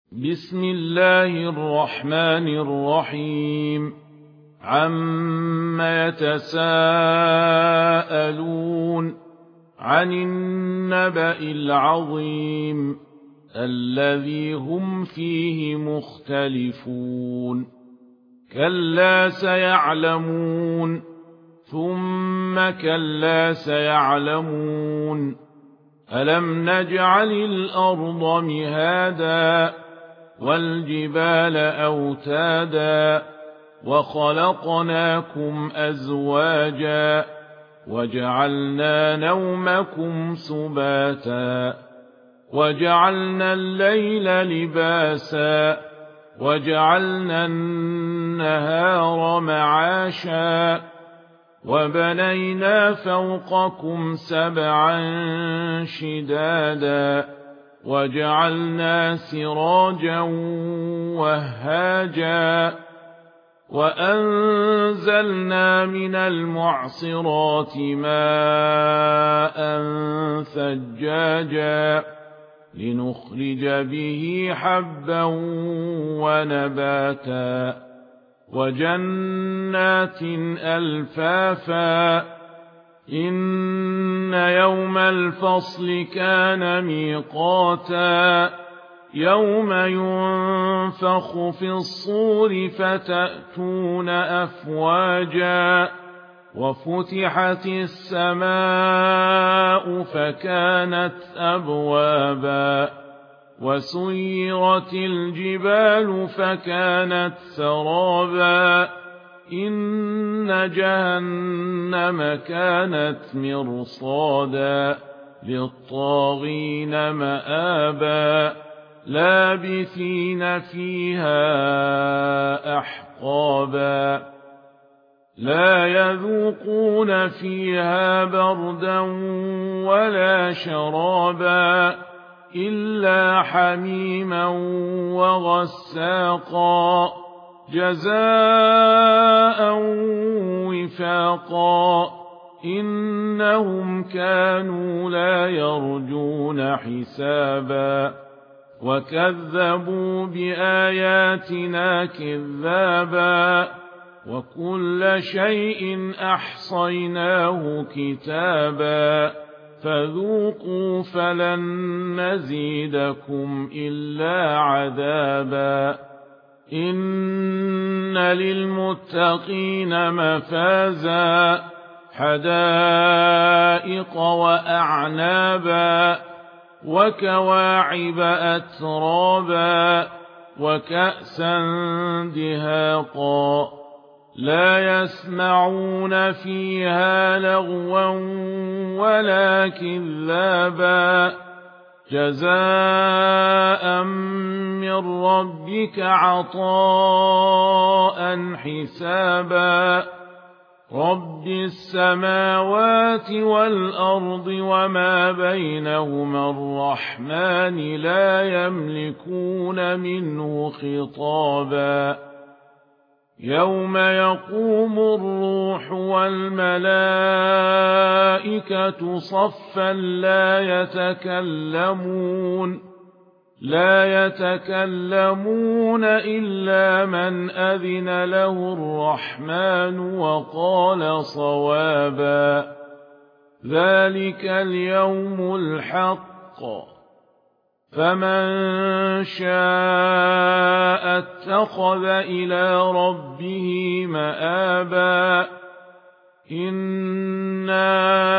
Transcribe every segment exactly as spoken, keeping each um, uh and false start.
بسم الله الرحمن الرحيم عم يتساءلون عن النبأ العظيم الذي هم فيه مختلفون كلا سيعلمون ثم كلا سيعلمون ألم نجعل الأرض مهادا والجبال أوتادا وخلقناكم أزواجا وجعلنا نومكم سباتا وجعلنا الليل لباسا وجعلنا النهار معاشا وبنينا فوقكم سبعا شدادا وجعلنا سراجا وهاجا وأنزلنا من المعصرات ماء ثجاجا لنخرج به حبا ونباتا وجنات ألفافا إن يوم الفصل كان ميقاتا يوم ينفخ في الصور فتأتون أفواجا وفتحت السماء فكانت أبوابا وسيرت الجبال فكانت سرابا إن جهنم كانت مرصادا للطاغين مآبا لابثين فيها أحقابا لا يذوقون فيها بردا ولا شرابا إلا حميما وغساقا جزاء وفاقا إنهم كانوا لا يرجون حسابا وكذبوا بآياتنا كذابا وكل شيء أحصيناه كتابا فذوقوا فلن نزيدكم إلا عذابا إن للمتقين مفازا حدائق وأعنابا وكواعب أترابا وكأسا دهاقا لا يسمعون فيها لغوا ولا كذابا جزاء من ربك عطاء حسابا رب السماوات والأرض وما بينهما الرحمن لا يملكون منه خطابا يوم يقوم الروح والملائكة صفا لا يتكلمون لا يتكلمون إلا من أذن له الرحمن وقال صوابا ذلك اليوم الحق فمن شاء اتخذ إلى ربه مآبا إنا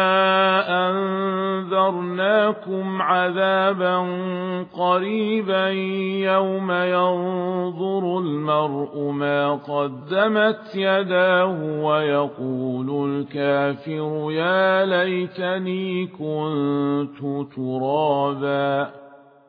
أنذرناكم عذابا قريبا يوم ينظر المرء ما قدمت يداه ويقول الكافر يا ليتني كنت ترابا